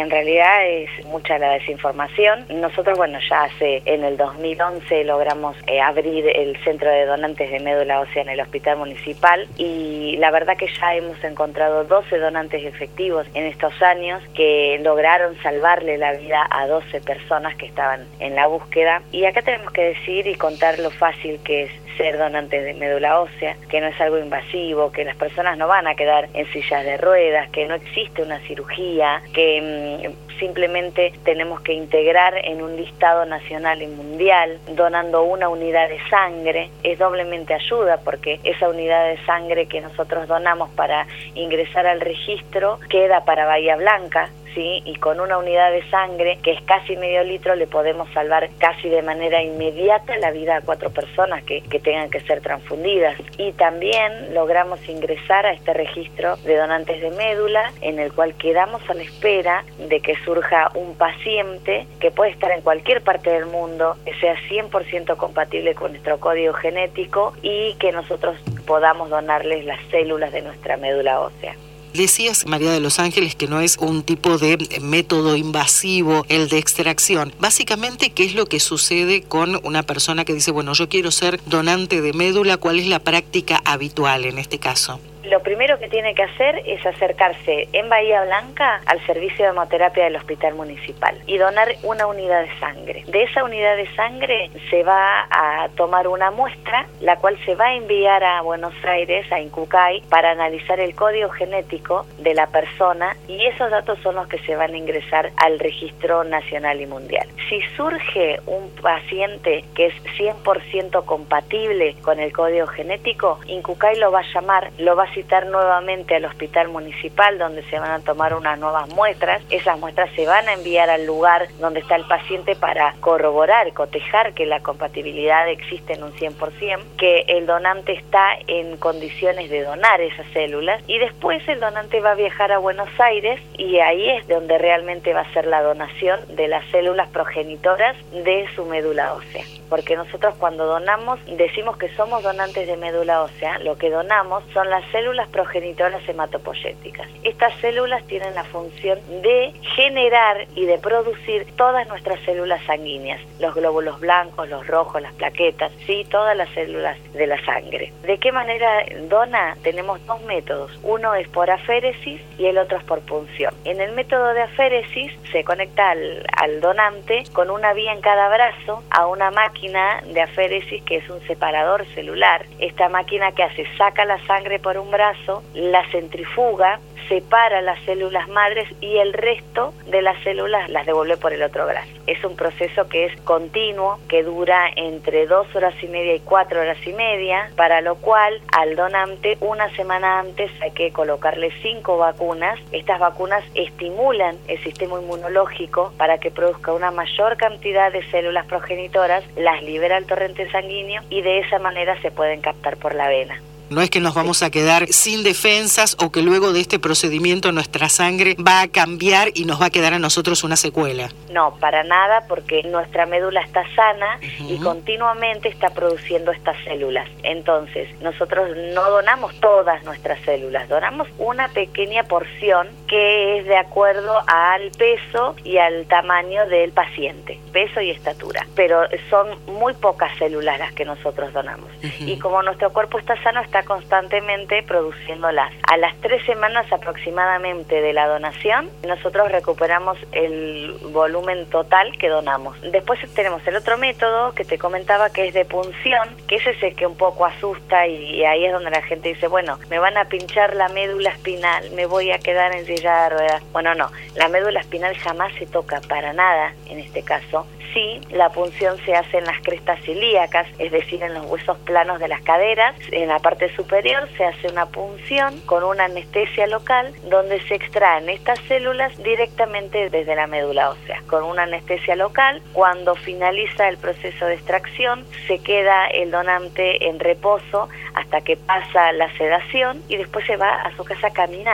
En realidad es mucha la desinformación. Nosotros, ya en el 2011 logramos abrir el centro de donantes de médula ósea en el hospital municipal y la verdad que ya hemos encontrado 12 donantes efectivos en estos años que lograron salvarle la vida a 12 personas que estaban en la búsqueda. Y acá tenemos que decir y contar lo fácil que es ser donante de médula ósea, que no es algo invasivo, que las personas no van a quedar en sillas de ruedas, que no existe una cirugía, que simplemente tenemos que integrar en un listado nacional y mundial, donando una unidad de sangre. Es doblemente ayuda porque esa unidad de sangre que nosotros donamos para ingresar al registro queda para Bahía Blanca, ¿sí? Y con una unidad de sangre que es casi medio litro le podemos salvar casi de manera inmediata la vida a 4 personas que tengan que ser transfundidas. Y también logramos ingresar a este registro de donantes de médula en el cual quedamos a la espera de que surja un paciente que puede estar en cualquier parte del mundo, que sea 100% compatible con nuestro código genético y que nosotros podamos donarles las células de nuestra médula ósea. Decías, María de los Ángeles, que no es un tipo de método invasivo el de extracción. Básicamente, ¿qué es lo que sucede con una persona que dice, bueno, yo quiero ser donante de médula? ¿Cuál es la práctica habitual en este caso? Lo primero que tiene que hacer es acercarse en Bahía Blanca al servicio de hemoterapia del hospital municipal y donar una unidad de sangre. De esa unidad de sangre se va a tomar una muestra, la cual se va a enviar a Buenos Aires, a Incucay, para analizar el código genético de la persona y esos datos son los que se van a ingresar al registro nacional y mundial. Si surge un paciente que es 100% compatible con el código genético, Incucay lo va a llamar, lo va a citar nuevamente al hospital municipal donde se van a tomar unas nuevas muestras. Esas muestras se van a enviar al lugar donde está el paciente para corroborar, cotejar que la compatibilidad existe en un 100%, que el donante está en condiciones de donar esas células y después el donante va a viajar a Buenos Aires y ahí es donde realmente va a ser la donación de las células progenitoras de su médula ósea. Porque nosotros cuando donamos decimos que somos donantes de médula ósea, lo que donamos son las células progenitoras hematopoyéticas. Estas células tienen la función de generar y de producir todas nuestras células sanguíneas, los glóbulos blancos, los rojos, las plaquetas, sí, todas las células de la sangre. ¿De qué manera dona? Tenemos 2 métodos. Uno es por aféresis y el otro es por punción. En el método de aféresis se conecta al donante con una vía en cada brazo a una máquina de aféresis que es un separador celular. Esta máquina que hace, saca la sangre por un brazo, la centrifuga, separa las células madres y el resto de las células las devuelve por el otro brazo. Es un proceso que es continuo, que dura entre 2 horas y media y 4 horas y media, para lo cual al donante una semana antes hay que colocarle 5 vacunas. Estas vacunas estimulan el sistema inmunológico para que produzca una mayor cantidad de células progenitoras, las libera al torrente sanguíneo y de esa manera se pueden captar por la vena. No es que nos vamos a quedar sin defensas o que luego de este procedimiento nuestra sangre va a cambiar y nos va a quedar a nosotros una secuela. No, para nada, porque nuestra médula está sana y continuamente está produciendo estas células. Entonces, nosotros no donamos todas nuestras células, donamos una pequeña porción que es de acuerdo al peso y al tamaño del paciente, peso y estatura. Pero son muy pocas células las que nosotros donamos. Y como nuestro cuerpo está sano, está constantemente produciéndolas. A las 3 semanas aproximadamente de la donación, nosotros recuperamos el volumen total que donamos. Después tenemos el otro método que te comentaba, que es de punción, que ese es el que un poco asusta y ahí es donde la gente dice, bueno, me van a pinchar la médula espinal, me voy a quedar en silla de ruedas. Bueno, no, la médula espinal jamás se toca para nada en este caso. Sí, la punción se hace en las crestas ilíacas, es decir, en los huesos planos de las caderas. En la parte superior se hace una punción con una anestesia local donde se extraen estas células directamente desde la médula ósea. Con una anestesia local, cuando finaliza el proceso de extracción, se queda el donante en reposo hasta que pasa la sedación y después se va a su casa caminando.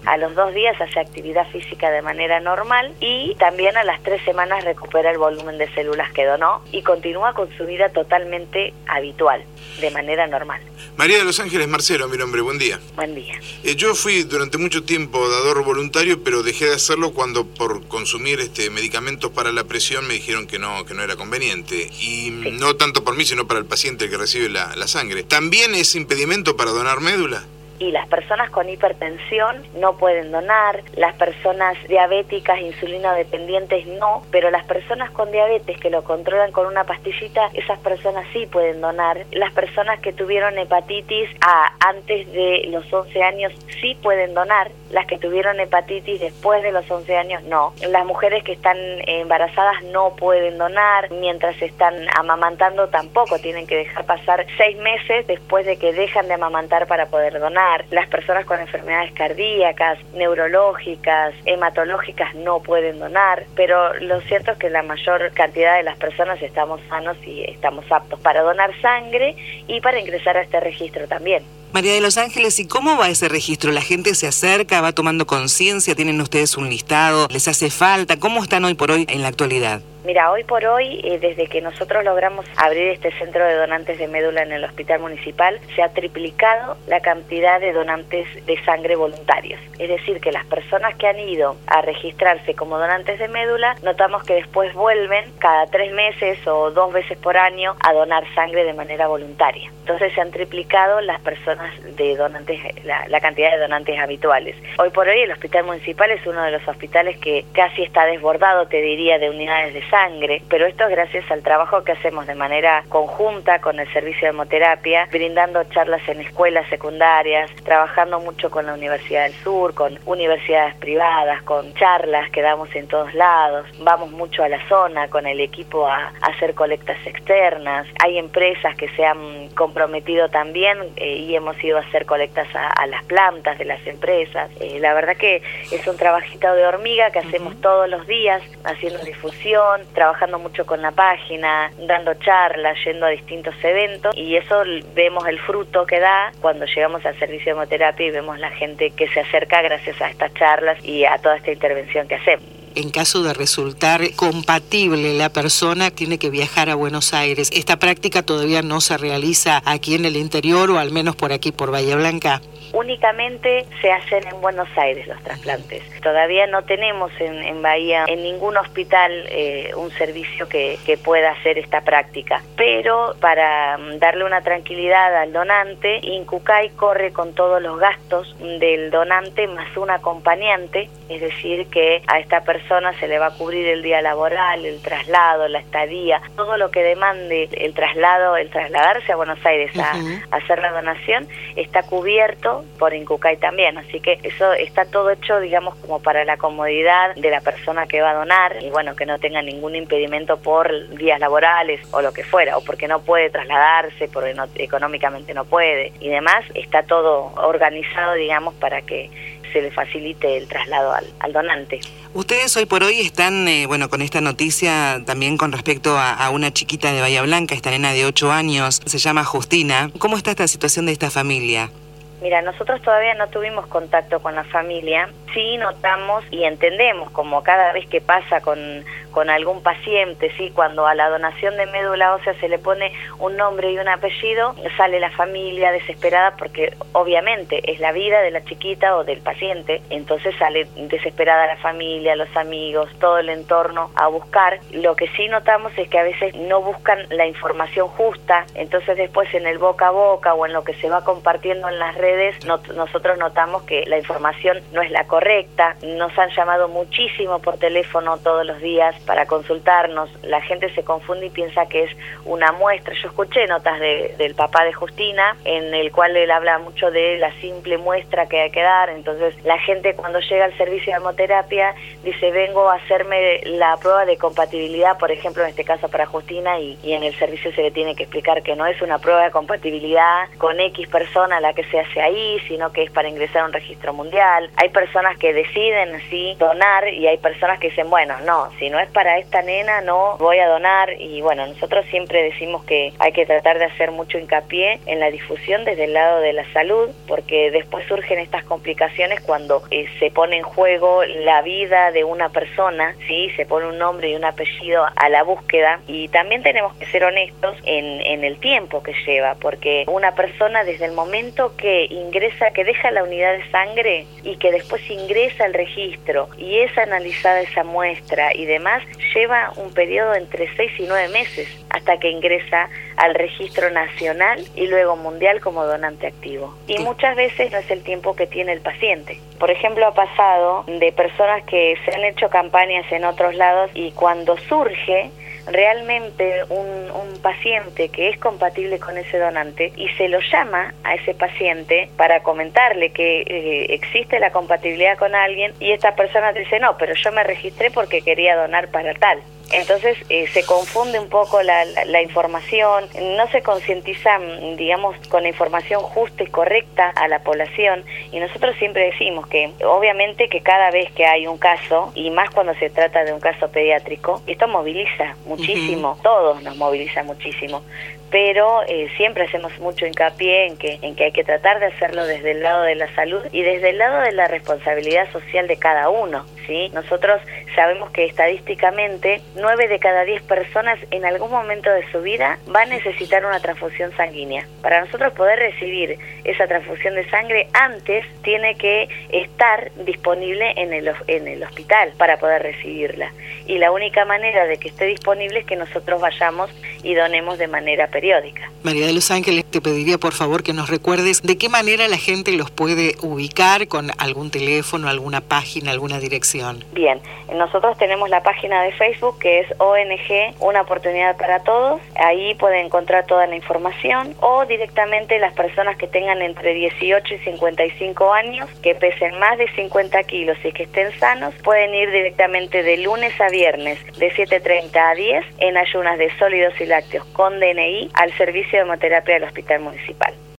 A los 2 días hace actividad física de manera normal y también a las 3 semanas recupera el volumen de células que donó y continúa con su vida totalmente habitual, de manera normal. María de los Ángeles Marcelo, mi nombre, buen día. Buen día. Yo fui durante mucho tiempo dador voluntario, pero dejé de hacerlo cuando por consumir medicamentos para la presión me dijeron que no era conveniente. Y sí, no tanto por mí, sino para el paciente que recibe la sangre. ¿También es impedimento para donar médula? Y las personas con hipertensión no pueden donar, las personas diabéticas, insulinodependientes no, pero las personas con diabetes que lo controlan con una pastillita, esas personas sí pueden donar. Las personas que tuvieron hepatitis antes de los 11 años sí pueden donar, las que tuvieron hepatitis después de los 11 años no. Las mujeres que están embarazadas no pueden donar, mientras están amamantando tampoco, tienen que dejar pasar 6 meses después de que dejan de amamantar para poder donar. Las personas con enfermedades cardíacas, neurológicas, hematológicas no pueden donar, pero lo cierto es que la mayor cantidad de las personas estamos sanos y estamos aptos para donar sangre y para ingresar a este registro también. María de los Ángeles, ¿y cómo va ese registro? ¿La gente se acerca, va tomando conciencia? ¿Tienen ustedes un listado? ¿Les hace falta? ¿Cómo están hoy por hoy en la actualidad? Mira, hoy por hoy, desde que nosotros logramos abrir este centro de donantes de médula en el hospital municipal, se ha triplicado la cantidad de donantes de sangre voluntarios. Es decir, que las personas que han ido a registrarse como donantes de médula, notamos que después vuelven cada 3 meses o 2 veces por año a donar sangre de manera voluntaria. Entonces se han triplicado las personas de donantes, la cantidad de donantes habituales. Hoy por hoy el hospital municipal es uno de los hospitales que casi está desbordado, te diría, de unidades de sangre, pero esto es gracias al trabajo que hacemos de manera conjunta con el servicio de hemoterapia, brindando charlas en escuelas secundarias, trabajando mucho con la Universidad del Sur, con universidades privadas, con charlas que damos en todos lados, vamos mucho a la zona con el equipo a hacer colectas externas, hay empresas que se han comprometido también y hemos ido a hacer colectas a las plantas de las empresas. La verdad que es un trabajito de hormiga que hacemos todos los días, haciendo difusión, trabajando mucho con la página, dando charlas, yendo a distintos eventos, y eso vemos el fruto que da cuando llegamos al servicio de hemoterapia y vemos la gente que se acerca gracias a estas charlas y a toda esta intervención que hacemos. En caso de resultar compatible la persona, tiene que viajar a Buenos Aires. ¿Esta práctica todavía no se realiza aquí en el interior o al menos por aquí, por Bahía Blanca? Únicamente se hacen en Buenos Aires los trasplantes. Todavía no tenemos en Bahía, en ningún hospital, un servicio que pueda hacer esta práctica. Pero para darle una tranquilidad al donante, INCUCAI corre con todos los gastos del donante más un acompañante, es decir, que a esta persona se le va a cubrir el día laboral, el traslado, la estadía, todo lo que demande el traslado, el trasladarse a Buenos Aires a hacer la donación, está cubierto por INCUCAI también, así que eso está todo hecho, digamos, como para la comodidad de la persona que va a donar y bueno, que no tenga ningún impedimento por días laborales o lo que fuera, o porque no puede trasladarse, porque económicamente no puede y demás, está todo organizado, digamos, para que se le facilite el traslado al donante. Ustedes hoy por hoy están, con esta noticia también con respecto a una chiquita de Bahía Blanca, esta nena de 8 años, se llama Justina. ¿Cómo está esta situación de esta familia? Mira, nosotros todavía no tuvimos contacto con la familia, sí notamos y entendemos como cada vez que pasa con algún paciente, sí, cuando a la donación de médula ósea se le pone un nombre y un apellido, sale la familia desesperada porque obviamente es la vida de la chiquita o del paciente, entonces sale desesperada la familia, los amigos, todo el entorno a buscar. Lo que sí notamos es que a veces no buscan la información justa, entonces después en el boca a boca o en lo que se va compartiendo en las redes, nosotros notamos que la información no es la correcta. Nos han llamado muchísimo por teléfono todos los días para consultarnos, la gente se confunde y piensa que es una muestra. Yo escuché notas del papá de Justina, en el cual él habla mucho de la simple muestra que hay que dar, entonces la gente cuando llega al servicio de hemoterapia dice vengo a hacerme la prueba de compatibilidad, por ejemplo en este caso para Justina, y en el servicio se le tiene que explicar que no es una prueba de compatibilidad con X persona la que se hace ahí, sino que es para ingresar a un registro mundial. Hay personas personas que deciden sí donar y hay personas que dicen, bueno, no, si no es para esta nena no voy a donar. Y bueno, nosotros siempre decimos que hay que tratar de hacer mucho hincapié en la difusión desde el lado de la salud, porque después surgen estas complicaciones cuando se pone en juego la vida de una persona, ¿sí? Se pone un nombre y un apellido a la búsqueda, y también tenemos que ser honestos en el tiempo que lleva, porque una persona desde el momento que ingresa, que deja la unidad de sangre y que después ingresa al registro y es analizada esa muestra y demás, lleva un periodo entre 6 y 9 meses hasta que ingresa al registro nacional y luego mundial como donante activo. Y muchas veces no es el tiempo que tiene el paciente. Por ejemplo, ha pasado de personas que se han hecho campañas en otros lados y cuando surge realmente un paciente que es compatible con ese donante y se lo llama a ese paciente para comentarle que existe la compatibilidad con alguien, y esta persona te dice, no, pero yo me registré porque quería donar para tal. Entonces se confunde un poco la información, no se concientiza, digamos, con la información justa y correcta a la población, y nosotros siempre decimos que obviamente que cada vez que hay un caso, y más cuando se trata de un caso pediátrico, esto moviliza muchísimo, todos nos moviliza muchísimo, pero siempre hacemos mucho hincapié en que hay que tratar de hacerlo desde el lado de la salud y desde el lado de la responsabilidad social de cada uno, ¿sí? Nosotros sabemos que estadísticamente 9 de cada 10 personas en algún momento de su vida va a necesitar una transfusión sanguínea. Para nosotros poder recibir esa transfusión de sangre, antes tiene que estar disponible en el hospital para poder recibirla. Y la única manera de que esté disponible es que nosotros vayamos y donemos de manera periódica. María de los Ángeles, te pediría por favor que nos recuerdes de qué manera la gente los puede ubicar, con algún teléfono, alguna página, alguna dirección. Bien, nosotros tenemos la página de Facebook que es ONG Una Oportunidad para Todos. Ahí pueden encontrar toda la información, o directamente las personas que tengan entre 18 y 55 años, que pesen más de 50 kilos y que estén sanos, pueden ir directamente de lunes a viernes de 7:30 a 10 en ayunas de sólidos y lácteos con DNI al servicio de hemoterapia del Hospital Municipal.